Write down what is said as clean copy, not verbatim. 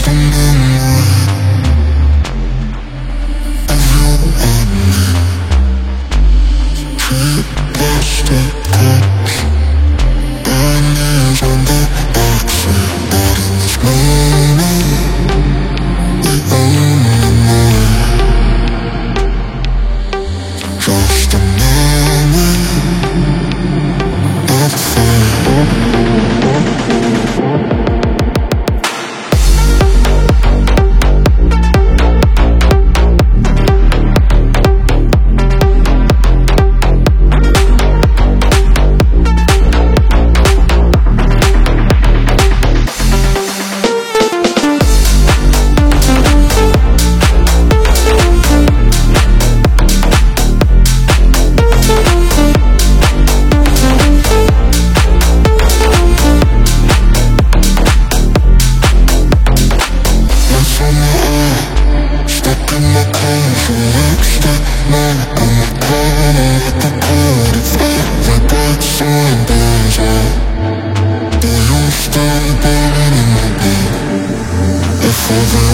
a memory of you and me. Cheap plastic cups, burners on the backseat. But in this moment, we only know just a memory of fire. Stuck in my car for extra night. I'm a corner with the cold. If every bright sign burns out, do you stay burning in my blood? If over